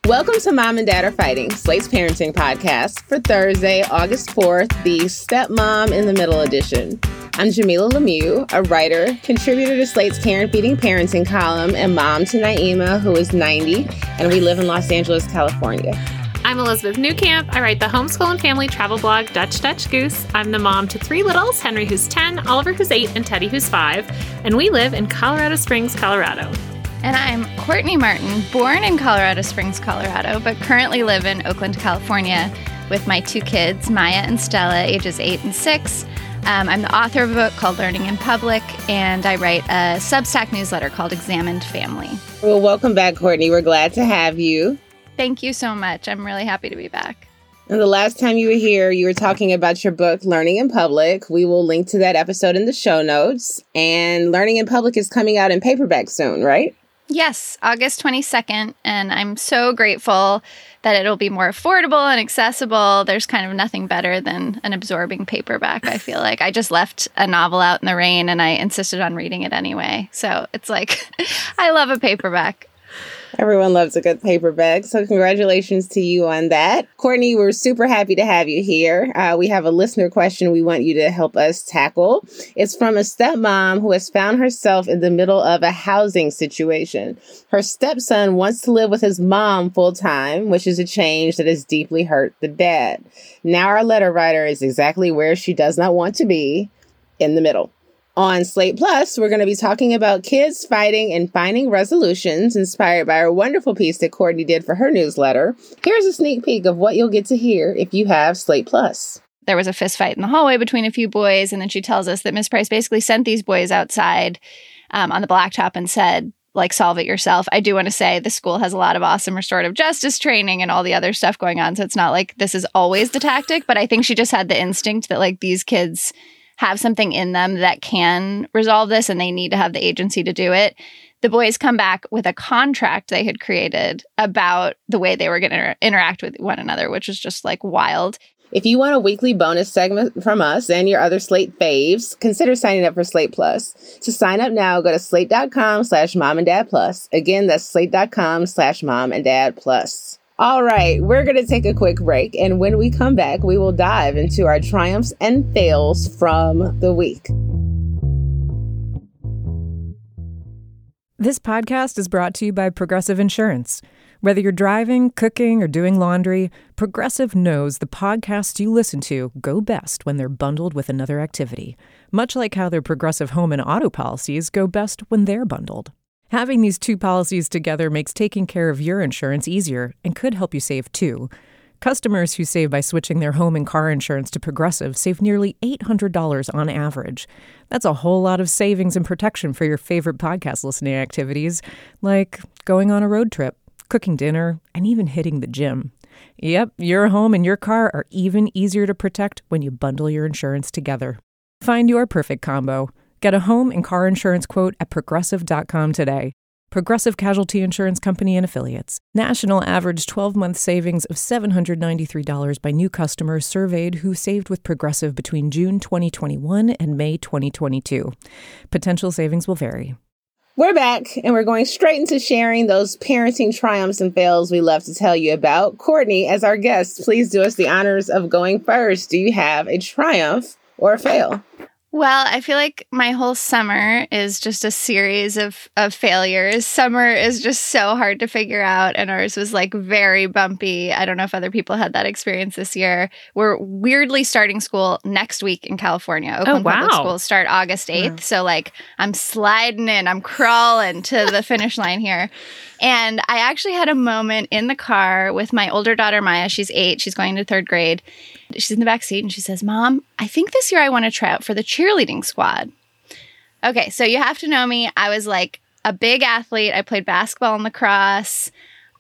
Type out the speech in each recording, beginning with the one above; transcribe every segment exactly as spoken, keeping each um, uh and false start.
Welcome to Mom and Dad Are Fighting, Slate's parenting podcast for Thursday, August fourth, the Stepmom in the Middle edition. I'm Jamilah Lemieux, a writer, contributor to Slate's Karen Feeding Parenting column, and mom to Naima, who is ninety, and we live in Los Angeles, California. I'm Elizabeth Newcamp. I write the homeschool and family travel blog Dutch Dutch Goose. I'm the mom to three littles, Henry who's ten, Oliver who's eight, and Teddy who's five, and we live in Colorado Springs, Colorado. And I'm Courtney Martin, born in Colorado Springs, Colorado, but currently live in Oakland, California with my two kids, Maya and Stella, ages eight and six. Um, I'm the author of a book called Learning in Public, and I write a Substack newsletter called Examined Family. Well, welcome back, Courtney. We're glad to have you. Thank you so much. I'm really happy to be back. And the last time you were here, you were talking about your book, Learning in Public. We will link to that episode in the show notes. And Learning in Public is coming out in paperback soon, right? Yes, August twenty-second, and I'm so grateful that it'll be more affordable and accessible. There's kind of nothing better than an absorbing paperback, I feel like. I just left a novel out in the rain, and I insisted on reading it anyway. So it's like, I love a paperback. Everyone loves a good paperback, so congratulations to you on that. Courtney, we're super happy to have you here. Uh, we have a listener question we want you to help us tackle. It's from a stepmom who has found herself in the middle of a housing situation. Her stepson wants to live with his mom full-time, which is a change that has deeply hurt the dad. Now our letter writer is exactly where she does not want to be, in the middle. On Slate Plus, we're going to be talking about kids fighting and finding resolutions inspired by a wonderful piece that Courtney did for her newsletter. Here's a sneak peek of what you'll get to hear if you have Slate Plus. There was a fist fight in the hallway between a few boys, and then she tells us that Miss Price basically sent these boys outside um, on the blacktop and said, like, solve it yourself. I do want to say the school has a lot of awesome restorative justice training and all the other stuff going on, so it's not like this is always the tactic, but I think she just had the instinct that, like, these kids have something in them that can resolve this and they need to have the agency to do it. The boys come back with a contract they had created about the way they were going to inter- interact with one another, which was just like wild. If you want a weekly bonus segment from us and your other Slate faves, consider signing up for Slate Plus. To sign up now, go to slate.com slash mom and dad plus. Again, that's slate.com slash mom and dad plus. All right, we're going to take a quick break, and when we come back, we will dive into our triumphs and fails from the week. This podcast is brought to you by Progressive Insurance. Whether you're driving, cooking, or doing laundry, Progressive knows the podcasts you listen to go best when they're bundled with another activity, much like how their Progressive home and auto policies go best when they're bundled. Having these two policies together makes taking care of your insurance easier and could help you save too. Customers who save by switching their home and car insurance to Progressive save nearly eight hundred dollars on average. That's a whole lot of savings and protection for your favorite podcast listening activities, like going on a road trip, cooking dinner, and even hitting the gym. Yep, your home and your car are even easier to protect when you bundle your insurance together. Find your perfect combo. Get a home and car insurance quote at progressive dot com today. Progressive Casualty Insurance Company and Affiliates. National average twelve-month savings of seven hundred ninety-three dollars by new customers surveyed who saved with Progressive between June twenty twenty-one and May twenty twenty-two. Potential savings will vary. We're back, and we're going straight into sharing those parenting triumphs and fails we love to tell you about. Courtney, as our guest, please do us the honors of going first. Do you have a triumph or a fail? Well, I feel like my whole summer is just a series of, of failures. Summer is just so hard to figure out, and ours was like very bumpy. I don't know if other people had that experience this year. We're weirdly starting school next week in California. Oakland oh, wow. Public Schools start August eighth. Yeah. So like I'm sliding in, I'm crawling to the finish line here. And I actually had a moment in the car with my older daughter, Maya. She's eight. She's going to third grade. She's in the back seat and she says, Mom, I think this year I want to try out for the cheerleading squad. Okay, so you have to know me. I was like a big athlete. I played basketball and lacrosse.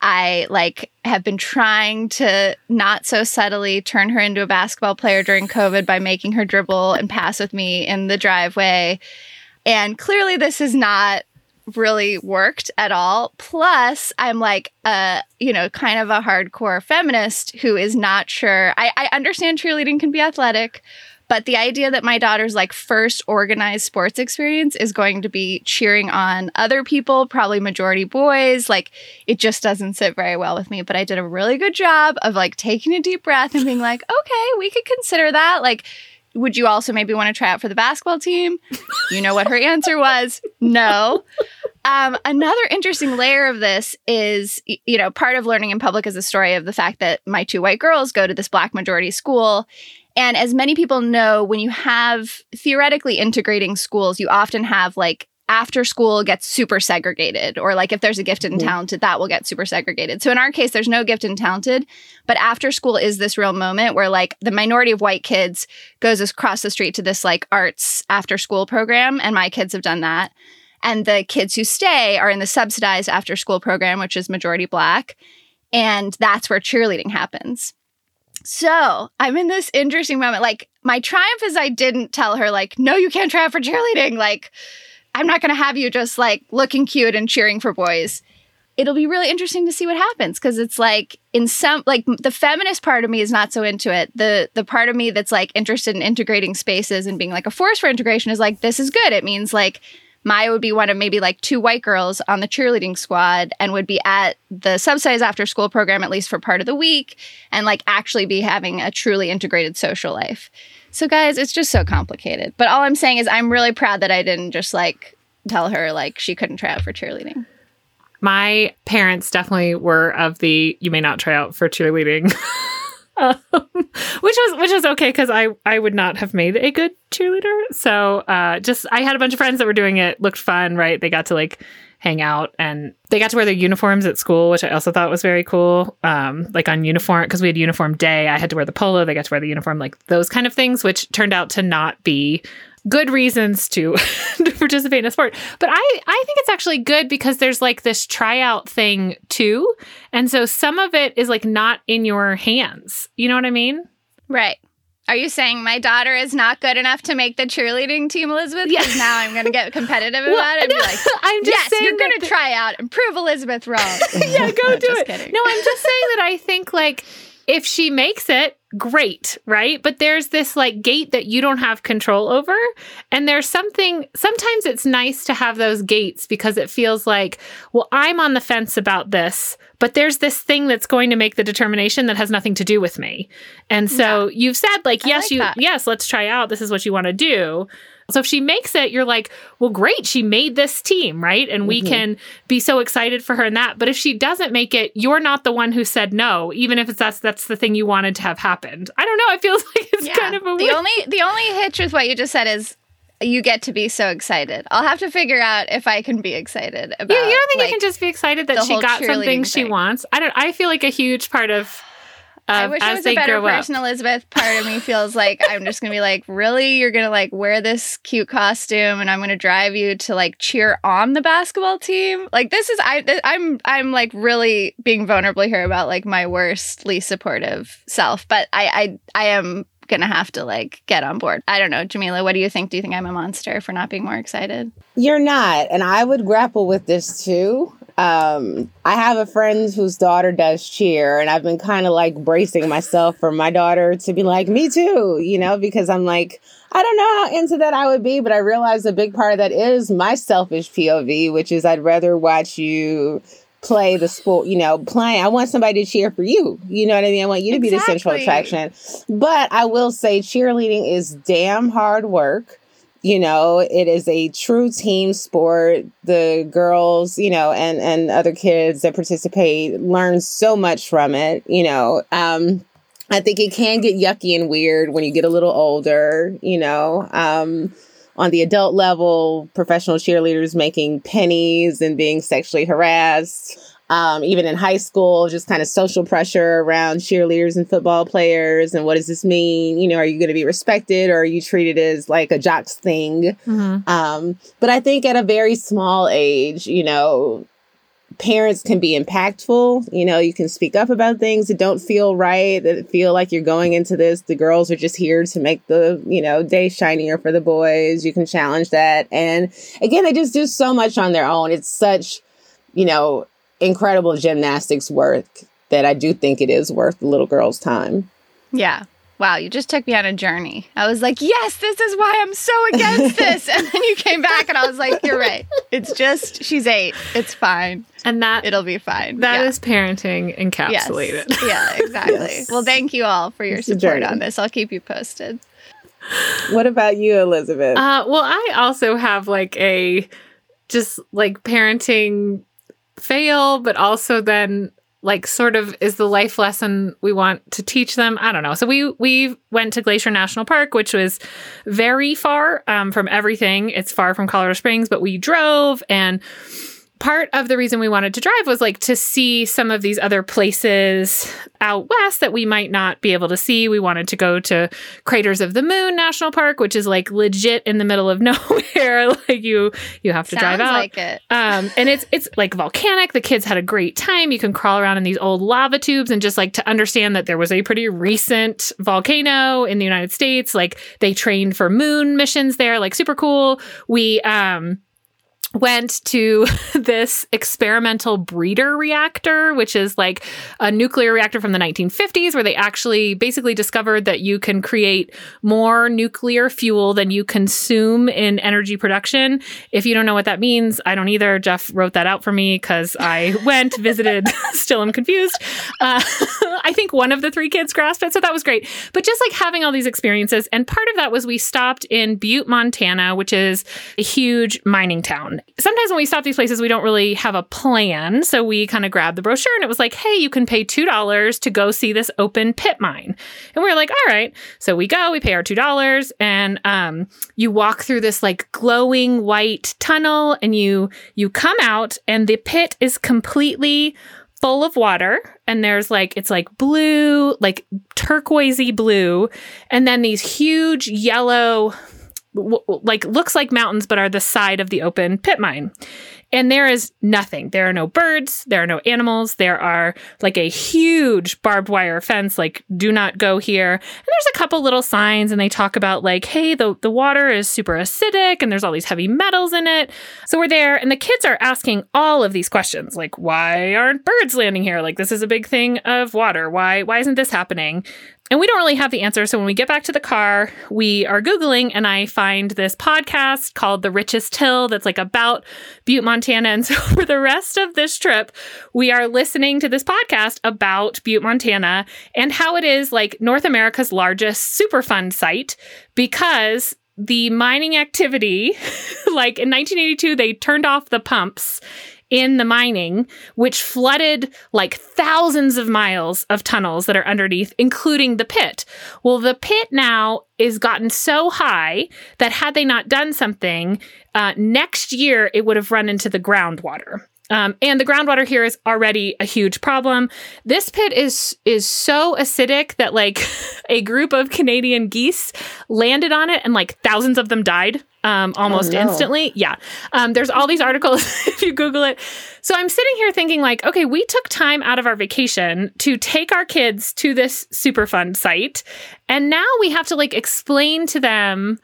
I like have been trying to not so subtly turn her into a basketball player during COVID by making her dribble and pass with me in the driveway. And clearly this is not really worked at all. Plus, I'm like a, you know, kind of a hardcore feminist who is not sure. I, I understand cheerleading can be athletic, But the idea that my daughter's like first organized sports experience is going to be cheering on other people, probably majority boys, like it just doesn't sit very well with me. But I did a really good job of like taking a deep breath and being like, okay, we could consider that. Like, would you also maybe want to try out for the basketball team? You know what her answer was? No. Um, another interesting layer of this is, you know, part of learning in public is a story of the fact that my two white girls go to this Black majority school. And as many people know, when you have theoretically integrating schools, you often have like after school gets super segregated, or like if there's a gifted and talented, that will get super segregated. So in our case, there's no gifted and talented, but after school is this real moment where like the minority of white kids goes across the street to this like arts after school program. And my kids have done that. And the kids who stay are in the subsidized after school program, which is majority Black. And that's where cheerleading happens. So I'm in this interesting moment. Like my triumph is I didn't tell her like, no, you can't try out for cheerleading. Like, I'm not going to have you just like looking cute and cheering for boys. It'll be really interesting to see what happens, because it's like in some like the feminist part of me is not so into it. The the part of me that's like interested in integrating spaces and being like a force for integration is like, this is good. It means like Maya would be one of maybe like two white girls on the cheerleading squad and would be at the subsidized after school program at least for part of the week and like actually be having a truly integrated social life. So guys, it's just so complicated. But all I'm saying is I'm really proud that I didn't just like tell her like she couldn't try out for cheerleading. My parents definitely were of the you may not try out for cheerleading. Um, which was which was okay, because I, I would not have made a good cheerleader. So uh, just I had a bunch of friends that were doing it, looked fun, right? They got to like hang out and they got to wear their uniforms at school, which I also thought was very cool. Um, like on uniform, because we had uniform day, I had to wear the polo, they got to wear the uniform, like those kind of things, which turned out to not be good reasons to, to participate in a sport. But I, I think it's actually good because there's like this tryout thing too. And so some of it is like not in your hands. You know what I mean? Right. Are you saying my daughter is not good enough to make the cheerleading team, Elizabeth? Because yes. Now I'm going to get competitive about well, it and no, be like, I'm just yes, saying you're going to try out and prove Elizabeth wrong. Yeah, go no, do it. Kidding. No, I'm just saying that I think like if she makes it, great, right? But there's this like gate that you don't have control over. And there's something, sometimes it's nice to have those gates because it feels like, well, I'm on the fence about this, but there's this thing that's going to make the determination that has nothing to do with me. And so yeah. You've said like, yes, like you, that. yes, let's try out. This is what you want to do. So if she makes it, you're like, well, great, she made this team, right? And we mm-hmm. can be so excited for her in that. But if she doesn't make it, you're not the one who said no, even if it's that's that's the thing you wanted to have happened. I don't know. It feels like it's yeah. kind of a the weird... only the only hitch with what you just said is you get to be so excited. I'll have to figure out if I can be excited about. Yeah, you don't think like, you can just be excited that she got something thing. she wants? I don't. I feel like a huge part of. Uh, I wish I was a better person, up. Elizabeth. Part of me feels like I'm just going to be like, really? You're going to like wear this cute costume and I'm going to drive you to like cheer on the basketball team? Like this is, I, I'm, I'm like really being vulnerable here about like my worst, least supportive self. But I, I, I am going to have to like get on board. I don't know. Jamila, what do you think? Do you think I'm a monster for not being more excited? You're not. And I would grapple with this too. Um, I have a friend whose daughter does cheer, and I've been kind of like bracing myself for my daughter to be like, me too, you know, because I'm like, I don't know how into that I would be, but I realize a big part of that is my selfish P O V, which is I'd rather watch you play the sport, you know, playing. I want somebody to cheer for you. You know what I mean? I want you to exactly. be the central attraction. But I will say cheerleading is damn hard work. You know, it is a true team sport. The girls, you know, and, and other kids that participate learn so much from it. You know, um, I think it can get yucky and weird when you get a little older, you know, um, on the adult level, professional cheerleaders making pennies and being sexually harassed. Um, even in high school, just kind of social pressure around cheerleaders and football players. And what does this mean? You know, are you going to be respected or are you treated as like a jock's thing? Mm-hmm. Um, but I think at a very small age, you know, parents can be impactful. You know, you can speak up about things that don't feel right, that feel like you're going into this. The girls are just here to make the, you know, day shinier for the boys. You can challenge that. And again, they just do so much on their own. It's such, you know, incredible gymnastics work that I do think it is worth the little girl's time. Yeah. wow, you just took me on a journey. I was like, yes, this is why I'm so against this. And then you came back and I was like, you're right. It's just, she's eight. It's fine. And that it'll be fine. That yeah. is parenting encapsulated. Yes. Yeah, exactly. Yes. Well, thank you all for your it's support on this. I'll keep you posted. What about you, Elizabeth? Uh, well, I also have like a just like parenting fail, but also then like sort of is the life lesson we want to teach them. I don't know. So we we went to Glacier National Park, which was very far um, from everything. It's far from Colorado Springs, but we drove, and part of the reason we wanted to drive was like to see some of these other places out west that we might not be able to see. We wanted to go to Craters of the Moon National Park, which is like legit in the middle of nowhere. Like you, you have to Sounds drive out. like it. Um, and it's it's like volcanic. The kids had a great time. You can crawl around in these old lava tubes, and just like to understand that there was a pretty recent volcano in the United States. Like they trained for moon missions there. Like super cool. We um. went to this experimental breeder reactor, which is like a nuclear reactor from the nineteen fifties, where they actually basically discovered that you can create more nuclear fuel than you consume in energy production. If you don't know what that means, I don't either. Jeff wrote that out for me because I went, visited, still am confused. Uh, I think one of the three kids grasped it, so that was great. But just like having all these experiences, and part of that was we stopped in Butte, Montana, which is a huge mining town. Sometimes when we stop these places, we don't really have a plan. So we kind of grabbed the brochure and it was like, hey, you can pay two dollars to go see this open pit mine. And we were like, all right. So we go, we pay our two dollars, and um, you walk through this like glowing white tunnel, and you you come out, and the pit is completely full of water. And there's like, it's like blue, like turquoisey blue. And then these huge yellow, w- like looks like mountains, but are the side of the open pit mine. And there is nothing. There are no birds. There are no animals. There are like a huge barbed wire fence, like do not go here. And there's a couple little signs, and they talk about like, hey, the, the water is super acidic and there's all these heavy metals in it. So we're there, and the kids are asking all of these questions, like, why aren't birds landing here? Like, this is a big thing of water. Why, why isn't this happening? And we don't really have the answer. So when we get back to the car, we are Googling, and I find this podcast called The Richest Hill that's like about Butte, Montana. And so for the rest of this trip, we are listening to this podcast about Butte, Montana, and how it is like North America's largest Superfund site, because the mining activity, like in nineteen eighty-two, they turned off the pumps in the mining, which flooded like thousands of miles of tunnels that are underneath, including the pit. Well, the pit now is gotten so high that had they not done something, uh, next year it would have run into the groundwater. Um, and the groundwater here is already a huge problem. This pit is is so acidic that like a group of Canadian geese landed on it, and like thousands of them died um, almost oh, no. instantly. Yeah. Um, there's all these articles if you Google it. So I'm sitting here thinking like, okay, we took time out of our vacation to take our kids to this Superfund site. And now we have to like explain to them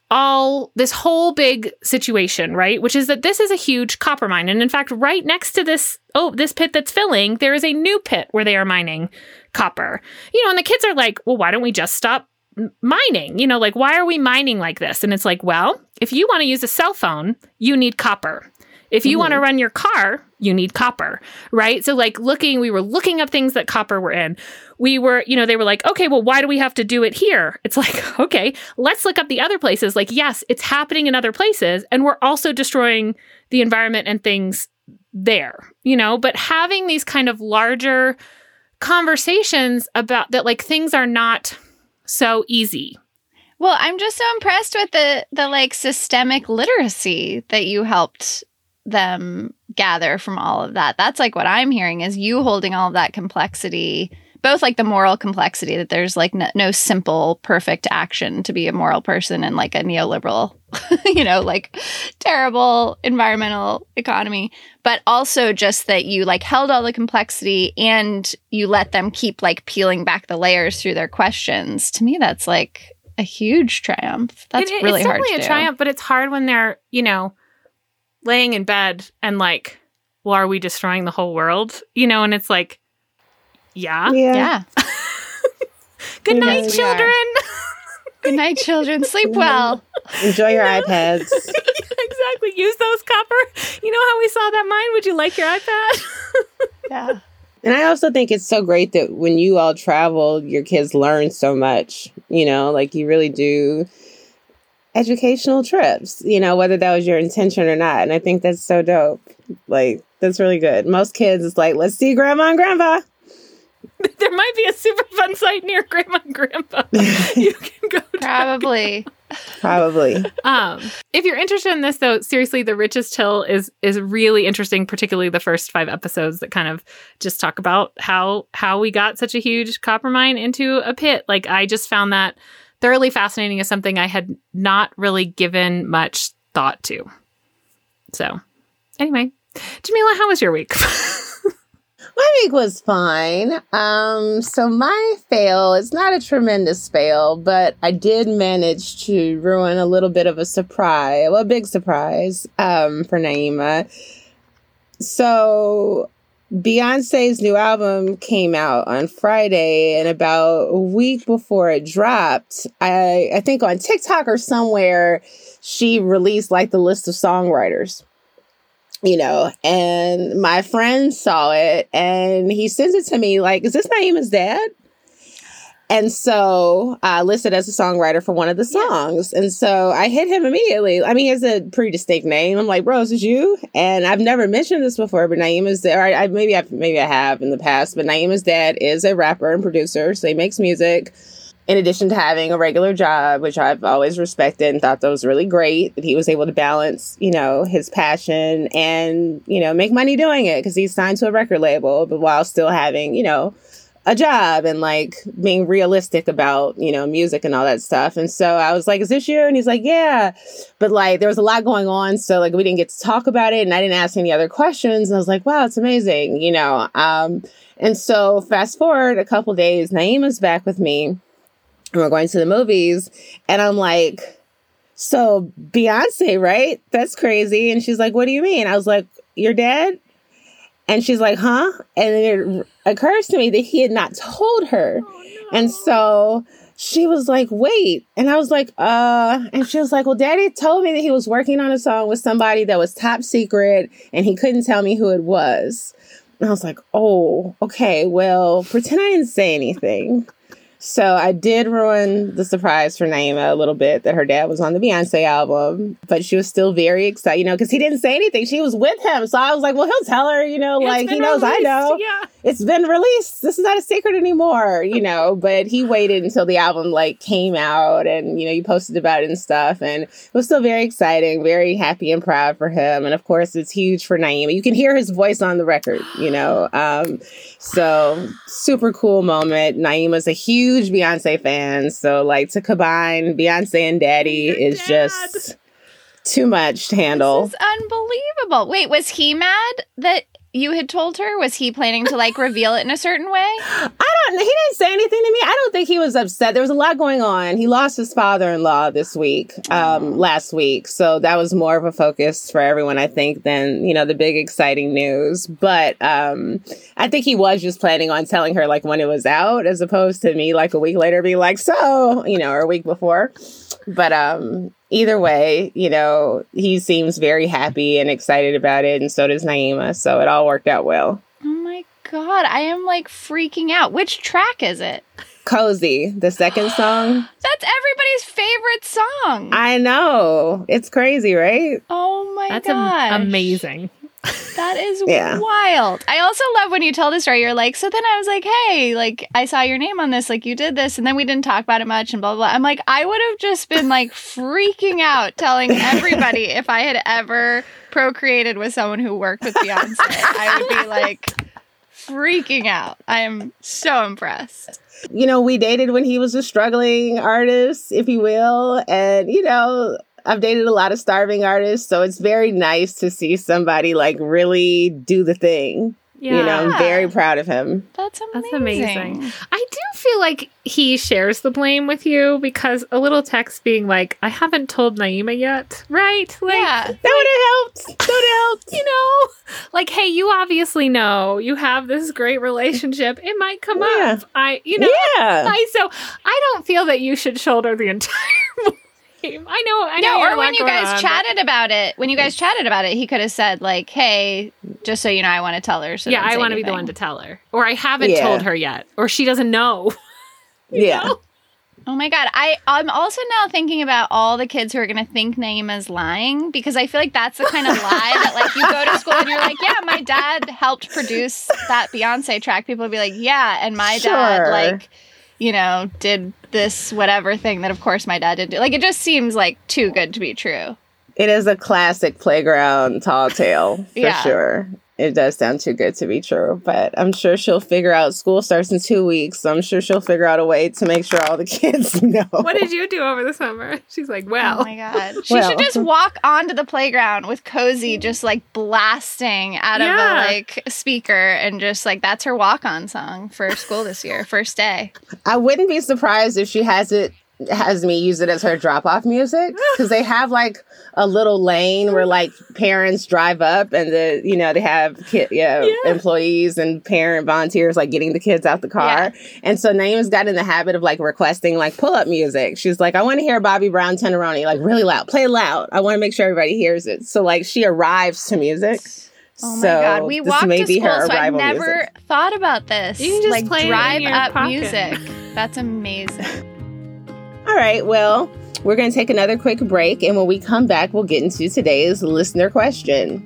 all this whole big situation, right? Which is that this is a huge copper mine. And in fact, right next to this, oh, this pit that's filling, there is a new pit where they are mining copper. You know, and the kids are like, well, why don't we just stop mining? You know, like, why are we mining like this? And it's like, well, if you want to use a cell phone, you need copper. If you mm-hmm. want to run your car, you need copper, right? So like looking, we were looking up things that copper were in. We were, you know, they were like, okay, well, why do we have to do it here? It's like, okay, let's look up the other places. Like, yes, it's happening in other places, and we're also destroying the environment and things there, you know, but having these kind of larger conversations about that, like things are not so easy. Well, I'm just so impressed with the the like systemic literacy that you helped them gather from all of that. That's like what I'm hearing is you holding all of that complexity, both like the moral complexity that there's like no, no simple perfect action to be a moral person in like a neoliberal, you know, like terrible environmental economy, but also just that you like held all the complexity and you let them keep like peeling back the layers through their questions. To me, that's like a huge triumph. That's it, really it's hard to do. It's definitely a triumph, but it's hard when they're, you know, laying in bed and like, well, are we destroying the whole world? You know, and it's like, yeah. Yeah. Yeah. Because Good night, Yes, we children. Good night, children. Sleep well. Enjoy your iPads. Exactly. Use those copper. You know how we saw that mine? Would you like your iPad? Yeah. And I also think it's so great that when you all travel, your kids learn so much, you know, like you really do educational trips, you know, whether that was your intention or not. And I think that's so dope. Like, that's really good. Most kids, it's like, let's see grandma and grandpa. There might be a super fun site near grandma and grandpa. You can go to. Probably. Probably. Um, if you're interested in this, though, seriously, The Richest Hill is is really interesting, particularly the first five episodes that kind of just talk about how how we got such a huge copper mine into a pit. Like, I just found that thoroughly fascinating as something I had not really given much thought to. So, anyway, Jamila, how was your week? My week was fine. Um, so my fail, it's not a tremendous fail, but I did manage to ruin a little bit of a surprise, well, a big surprise um, for Naima. So Beyonce's new album came out on Friday, and about a week before it dropped, I, I think on TikTok or somewhere, she released like the list of songwriters. You know, and my friend saw it and he sends it to me like, is this Naima's dad? And so I uh, listed as a songwriter for one of the songs. And so I hit him immediately. I mean, he has a pretty distinct name. I'm like, bro, is this you? And I've never mentioned this before, but Naima's dad, or I, I, maybe, I, maybe I have in the past, but Naima's dad is a rapper and producer. So he makes music. In addition to having a regular job, which I've always respected and thought that was really great, that he was able to balance, you know, his passion and, you know, make money doing it because he's signed to a record label, but while still having, you know, a job and like being realistic about, you know, music and all that stuff. And so I was like, is this you? And he's like, yeah. But like, there was a lot going on. So like, we didn't get to talk about it and I didn't ask any other questions. And I was like, wow, it's amazing, you know. Um, and so fast forward a couple days, Naima's back with me. And we're going to the movies. And I'm like, so Beyonce, right? That's crazy. And she's like, what do you mean? I was like, your dad? And she's like, huh? And then it occurs to me that he had not told her. Oh, no. And so she was like, wait. And I was like, uh, and she was like, well, daddy told me that he was working on a song with somebody that was top secret and he couldn't tell me who it was. And I was like, oh, okay, well, pretend I didn't say anything. So I did ruin the surprise for Naima a little bit that her dad was on the Beyonce album, but she was still very excited, you know, because he didn't say anything. She was with him. So I was like, well, he'll tell her, you know, it's like he knows released. I know. Yeah. It's been released. This is not a secret anymore, you know, but he waited until the album like came out and, you know, you posted about it and stuff. And it was still very exciting, very happy and proud for him. And of course, it's huge for Naima. You can hear his voice on the record, you know. Um, so super cool moment. Naima's a huge Huge Beyonce fan, so like to combine Beyonce and Daddy Your is dad. just too much to handle. This is unbelievable. Wait, was he mad that you had told her? Was he planning to like reveal it in a certain way? I don't. He didn't say anything to me. I don't think he was upset. There was a lot going on. He lost his father-in-law this week, um, last week, so that was more of a focus for everyone, I think, than you know the big exciting news. But um, I think he was just planning on telling her like when it was out, as opposed to me like a week later being like, so you know, or a week before. But um, either way, you know, he seems very happy and excited about it, and so does Naima. So it all worked out well. Oh my God, I am like freaking out. Which track is it? Cozy, the second song. That's everybody's favorite song. I know. It's crazy, right? Oh my That's gosh. Am- amazing. That is yeah. wild. I also love when you tell the story. You're like, so then I was like, hey, like, I saw your name on this. Like, you did this. And then we didn't talk about it much and blah, blah, blah. I'm like, I would have just been like freaking out telling everybody if I had ever procreated with someone who worked with Beyonce. I would be like freaking out. I am so impressed. You know, we dated when he was a struggling artist, if you will. And, you know, I've dated a lot of starving artists, so it's very nice to see somebody like really do the thing. Yeah. You know, I'm very proud of him. That's amazing. That's amazing. I do feel like he shares the blame with you because a little text being like, I haven't told Naima yet, right? Like, Yeah. That would have helped. That would have helped. you know, like, hey, you obviously know you have this great relationship. It might come Yeah. up. I, you know, Yeah. I, so I don't feel that you should shoulder the entire blame. I know, I know. No, you're or a when lot you going guys on, but- chatted about it, when you guys chatted about it, he could have said like, "Hey, just so you know, I want to tell her." So yeah, don't I say want to be the anything. one to tell her, or I haven't Yeah. told her yet, or she doesn't know. You Yeah. know? Oh my god, I I'm also now thinking about all the kids who are going to think Naima's lying, because I feel like that's the kind of lie that like you go to school and you're like, yeah, my dad helped produce that Beyonce track. People will be like, yeah, and my dad Sure. like, you know, did this whatever thing that of course my dad didn't do. Like it just seems like too good to be true. It is a classic playground tall tale for Yeah. sure. It does sound too good to be true, but I'm sure she'll figure out. School starts in two weeks, so I'm sure she'll figure out a way to make sure all the kids know. What did you do over the summer? She's like, well, Oh my god. She Well. should just walk onto the playground with Cozy just like blasting out of Yeah. a like speaker, and just like that's her walk-on song for school this year, first day. I wouldn't be surprised if she has it has me use it as her drop off music, because they have like a little lane where like parents drive up and the you know they have kid yeah, Yeah. employees and parent volunteers like getting the kids out the car. And so Naima's got in the habit of like requesting like pull up music. She's like, I want to hear Bobby Brown Tenderoni like really loud, play loud. I want to make sure everybody hears it. So like she arrives to music. Oh my so god, we this walked may to be school, her so I've arrival never music. thought about this. You can just like play it in drive your up pocket. music. That's amazing. All right, well, we're going to take another quick break, and when we come back, we'll get into today's listener question.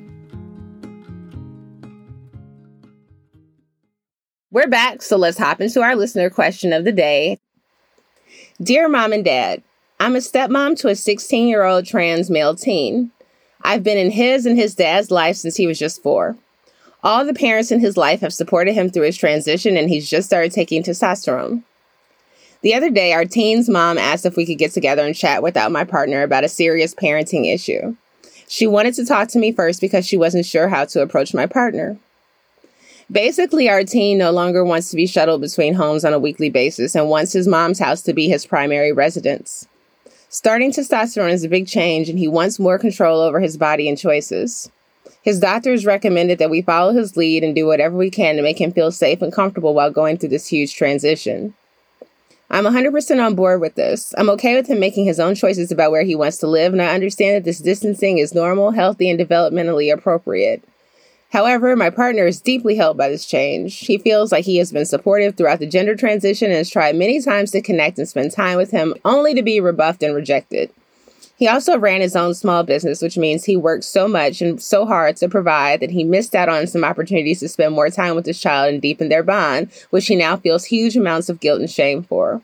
We're back, so let's hop into our listener question of the day. Dear Mom and Dad, I'm a stepmom to a sixteen-year-old trans male teen. I've been in his and his dad's life since he was just four. All the parents in his life have supported him through his transition, and he's just started taking testosterone. The other day, our teen's mom asked if we could get together and chat without my partner about a serious parenting issue. She wanted to talk to me first because she wasn't sure how to approach my partner. Basically, our teen no longer wants to be shuttled between homes on a weekly basis and wants his mom's house to be his primary residence. Starting testosterone is a big change, and he wants more control over his body and choices. His doctors recommended that we follow his lead and do whatever we can to make him feel safe and comfortable while going through this huge transition. I'm one hundred percent on board with this. I'm okay with him making his own choices about where he wants to live, and I understand that this distancing is normal, healthy, and developmentally appropriate. However, my partner is deeply helped by this change. He feels like he has been supportive throughout the gender transition and has tried many times to connect and spend time with him, only to be rebuffed and rejected. He also ran his own small business, which means he worked so much and so hard to provide that he missed out on some opportunities to spend more time with his child and deepen their bond, which he now feels huge amounts of guilt and shame for.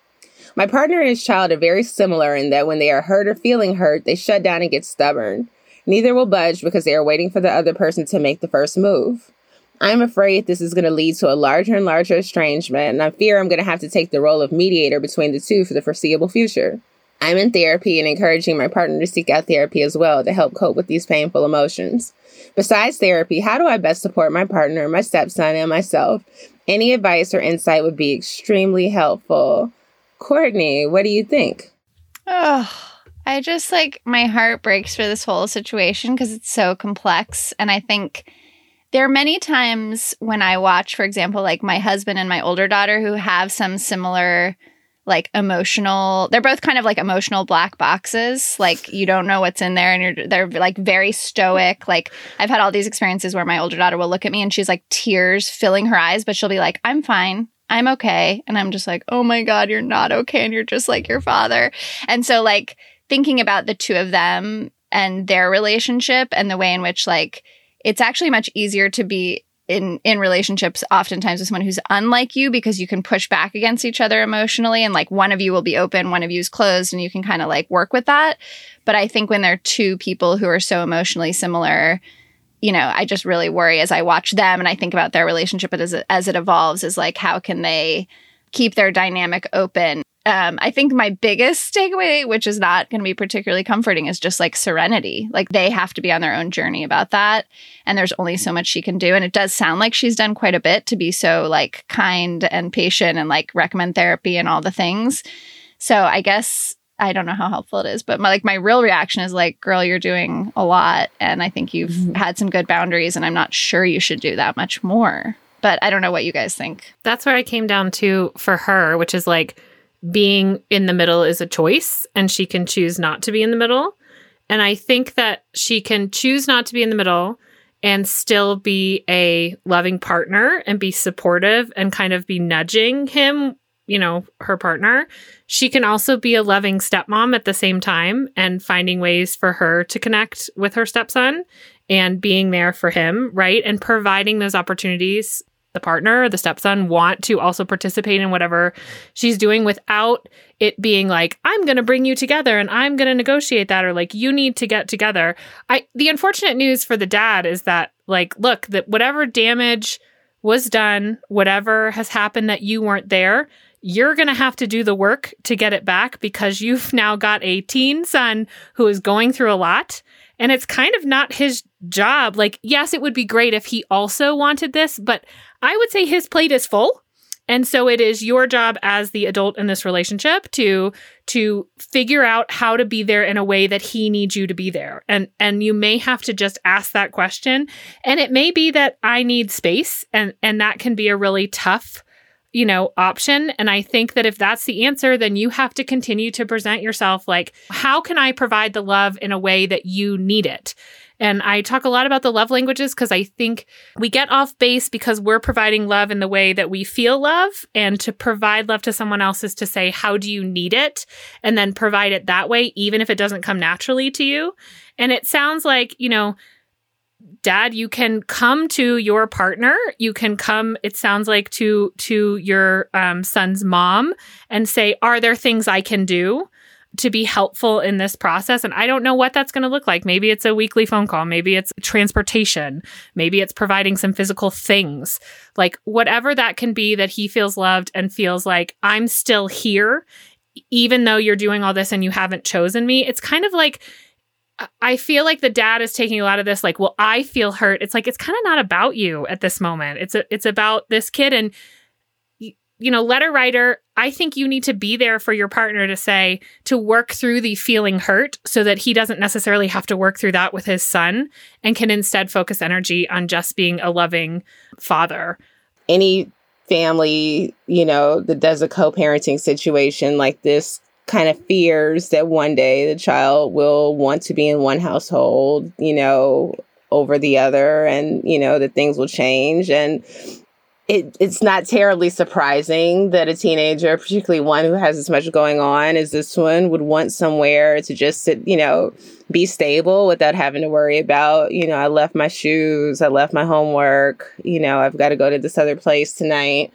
My partner and his child are very similar in that when they are hurt or feeling hurt, they shut down and get stubborn. Neither will budge because they are waiting for the other person to make the first move. I'm afraid this is going to lead to a larger and larger estrangement, and I fear I'm going to have to take the role of mediator between the two for the foreseeable future. I'm in therapy and encouraging my partner to seek out therapy as well to help cope with these painful emotions. Besides therapy, how do I best support my partner, my stepson, and myself? Any advice or insight would be extremely helpful. Courtney, what do you think? Oh, I just like my heart breaks for this whole situation because it's so complex. And I think there are many times when I watch, for example, like my husband and my older daughter who have some similar like emotional, they're both kind of like emotional black boxes. Like you don't know what's in there and you're, they're like very stoic. Like I've had all these experiences where my older daughter will look at me and she's like tears filling her eyes, but she'll be like, I'm fine. I'm okay. And I'm just like, oh my God, you're not okay. And you're just like your father. And so like thinking about the two of them and their relationship and the way in which like, it's actually much easier to be in, in relationships oftentimes with someone who's unlike you because you can push back against each other emotionally. And like one of you will be open, one of you is closed, and you can kind of like work with that. But I think when there are two people who are so emotionally similar, you know, I just really worry as I watch them and I think about their relationship as it, as it evolves is like, how can they keep their dynamic open? um, I think my biggest takeaway, which is not going to be particularly comforting, is just like serenity. Like they have to be on their own journey about that. And there's only so much she can do. And it does sound like she's done quite a bit to be so like kind and patient and like recommend therapy and all the things. So I guess I don't know how helpful it is, but my, like my real reaction is like, girl, you're doing a lot. And I think you've mm-hmm. had some good boundaries and I'm not sure you should do that much more. But I don't know what you guys think. That's where I came down to for her, which is like being in the middle is a choice and she can choose not to be in the middle. And I think that she can choose not to be in the middle and still be a loving partner and be supportive and kind of be nudging him, you know, her partner. She can also be a loving stepmom at the same time and finding ways for her to connect with her stepson and being there for him, right? And providing those opportunities. The partner or the stepson want to also participate in whatever she's doing without it being like, I'm going to bring you together and I'm going to negotiate that, or like, you need to get together. I, the unfortunate news for the dad is that like, look, that whatever damage was done, whatever has happened that you weren't there, you're going to have to do the work to get it back because you've now got a teen son who is going through a lot. And it's kind of not his job. Like, yes, it would be great if he also wanted this, but I would say his plate is full. And so it is your job as the adult in this relationship to to figure out how to be there in a way that he needs you to be there. And and you may have to just ask that question. And it may be that I need space, and and that can be a really tough, you know, option. And I think that if that's the answer, then you have to continue to present yourself like, how can I provide the love in a way that you need it? And I talk a lot about the love languages because I think we get off base because we're providing love in the way that we feel love. And to provide love to someone else is to say, how do you need it? And then provide it that way, even if it doesn't come naturally to you. And it sounds like, you know, Dad, you can come to your partner. You can come, it sounds like, to to your um, son's mom and say, are there things I can do to be helpful in this process? And I don't know what that's going to look like. Maybe it's a weekly phone call. Maybe it's transportation. Maybe it's providing some physical things. Like whatever that can be that he feels loved and feels like I'm still here, even though you're doing all this and you haven't chosen me. It's kind of like, I feel like the dad is taking a lot of this, like, well, I feel hurt. It's like, it's kind of not about you at this moment. It's a, it's about this kid. And, you know, letter writer, I think you need to be there for your partner to say, to work through the feeling hurt so that he doesn't necessarily have to work through that with his son and can instead focus energy on just being a loving father. Any family, you know, that does a co-parenting situation like this kind of fears that one day the child will want to be in one household, you know, over the other, and, you know, that things will change. And it, it's not terribly surprising that a teenager, particularly one who has as much going on as this one, would want somewhere to just sit, you know, be stable without having to worry about, you know, I left my shoes, I left my homework, you know, I've got to go to this other place tonight.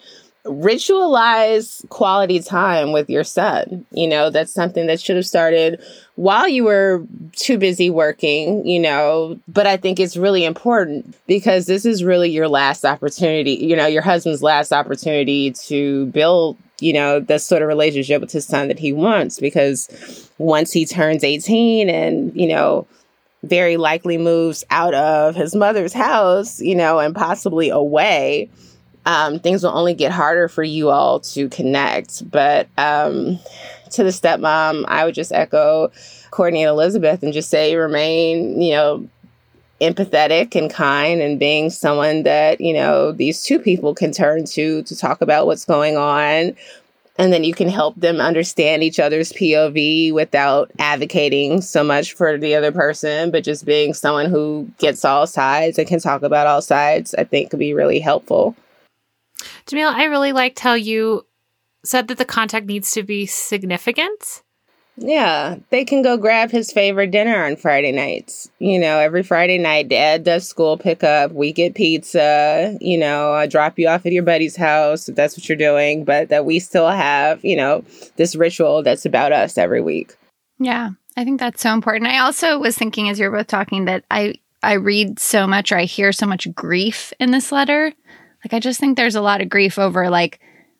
Ritualize quality time with your son. You know, that's something that should have started while you were too busy working, you know, but I think it's really important because this is really your last opportunity, you know, your husband's last opportunity to build, you know, the sort of relationship with his son that he wants, because once he turns eighteen and, you know, very likely moves out of his mother's house, you know, and possibly away, Um, things will only get harder for you all to connect. But um, to the stepmom, I would just echo Courtney and Elizabeth and just say, remain, you know, empathetic and kind, and being someone that, you know, these two people can turn to to talk about what's going on. And then you can help them understand each other's P O V without advocating so much for the other person, but just being someone who gets all sides and can talk about all sides, I think could be really helpful. Jamil, I really liked how you said that the contact needs to be significant. Yeah, they can go grab his favorite dinner on Friday nights. You know, every Friday night, Dad does school pickup. We get pizza. You know, I drop you off at your buddy's house if that's what you're doing. But that we still have, you know, this ritual that's about us every week. Yeah, I think that's so important. I also was thinking as you were both talking that I, I read so much, or I hear so much grief in this letter. Like, I just think there's a lot of grief over, like,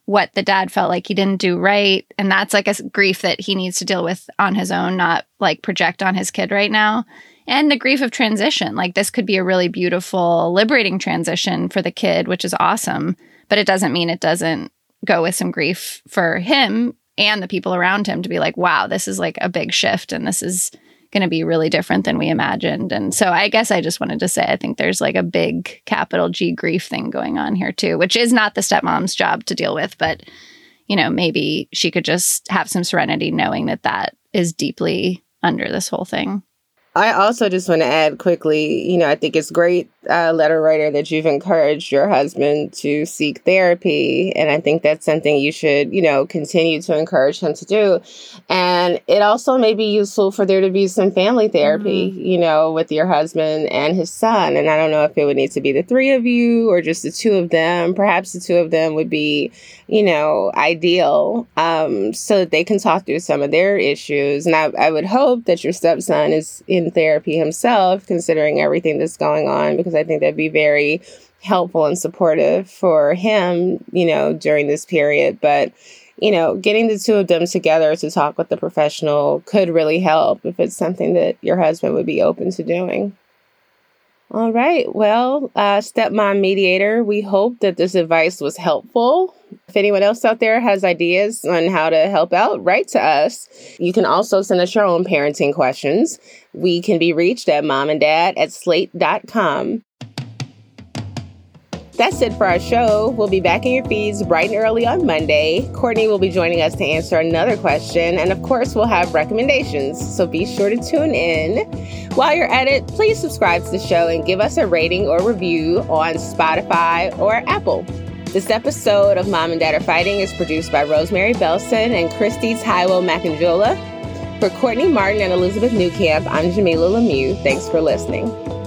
what the dad felt like he didn't do right. And that's like a grief that he needs to deal with on his own, not like project on his kid right now. And the grief of transition. Like this could be a really beautiful, liberating transition for the kid, which is awesome. But it doesn't mean it doesn't go with some grief for him and the people around him to be like, wow, this is like a big shift and this is going to be really different than we imagined. And so I guess I just wanted to say, I think there's like a big capital G grief thing going on here too, which is not the stepmom's job to deal with. But, you know, maybe she could just have some serenity knowing that that is deeply under this whole thing. I also just want to add quickly, you know, I think it's great, uh, letter writer, that you've encouraged your husband to seek therapy. And I think that's something you should, you know, continue to encourage him to do. And it also may be useful for there to be some family therapy, mm-hmm. you know, with your husband and his son. And I don't know if it would need to be the three of you or just the two of them. Perhaps the two of them would be, you know, ideal, um, so that they can talk through some of their issues. And I, I would hope that your stepson is in therapy himself, considering everything that's going on, because I think that'd be very helpful and supportive for him, you know, during this period. But, you know, getting the two of them together to talk with the professional could really help if it's something that your husband would be open to doing. All right. Well, uh, Stepmom Mediator, we hope that this advice was helpful. If anyone else out there has ideas on how to help out, write to us. You can also send us your own parenting questions. We can be reached at momanddad at slate dot com. That's it for our show. We'll be back in your feeds bright and early on Monday. Courtney will be joining us to answer another question. And of course, we'll have recommendations. So be sure to tune in. While you're at it, please subscribe to the show and give us a rating or review on Spotify or Apple. This episode of Mom and Dad Are Fighting is produced by Rosemary Belson and Christy Taiwo Macanjola. For Courtney Martin and Elizabeth Newcamp, I'm Jamilah Lemieux. Thanks for listening.